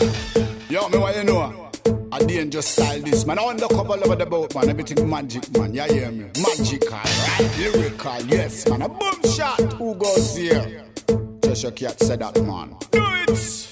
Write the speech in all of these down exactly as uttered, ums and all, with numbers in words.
Yo, me what you know? A dangerous style this, man. I want to couple over the boat, man. Everything magic, man. You hear me? Magical, right? Lyrical, yes, man. A boom shot. Who goes here? Just your cat said that, man. Do it!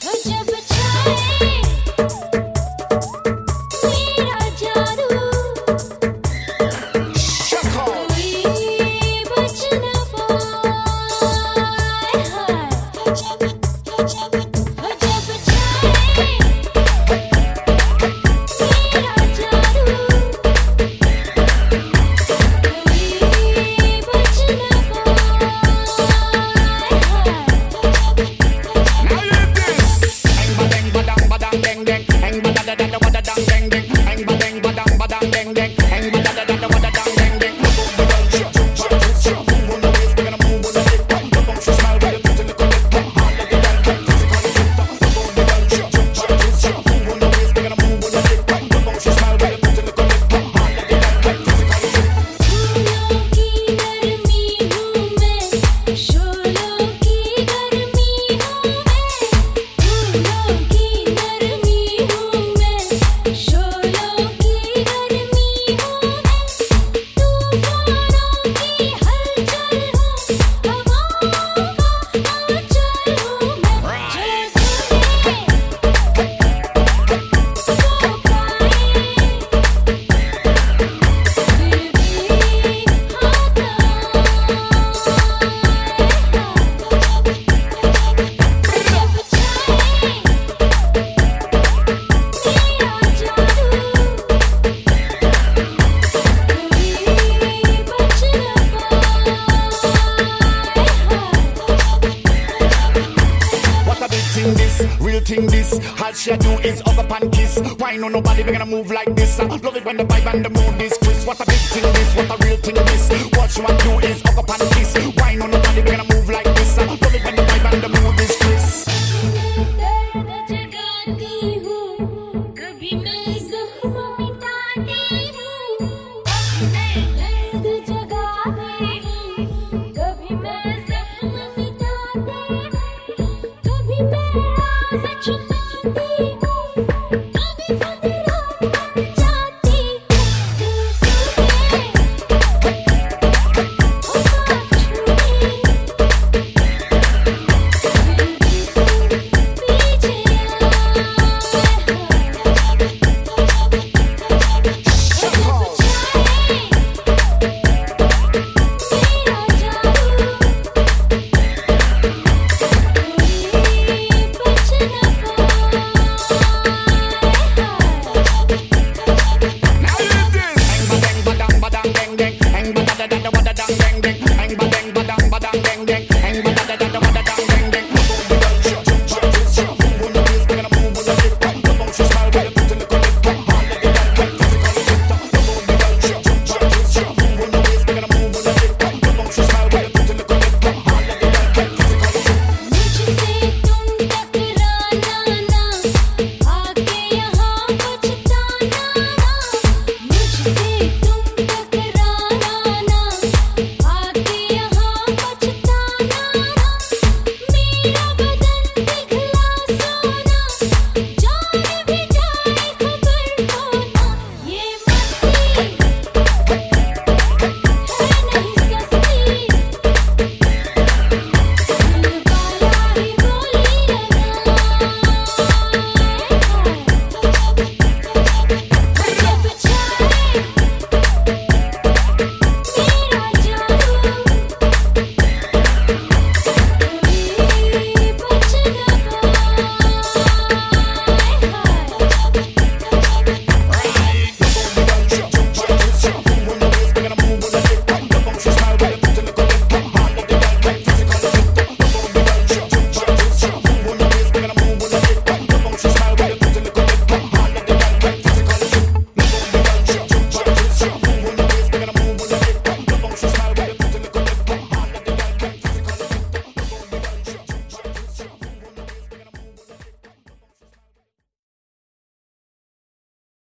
Real thing this, all she do is up up and kiss. Why no nobody be gonna move like this? I love it when the vibe and the mood is crisp. What a big thing this, what a real thing this. What she want do is up up and kiss. Why no nobody be gonna move like this? I love it when the vibe and the mood is crisp. Such a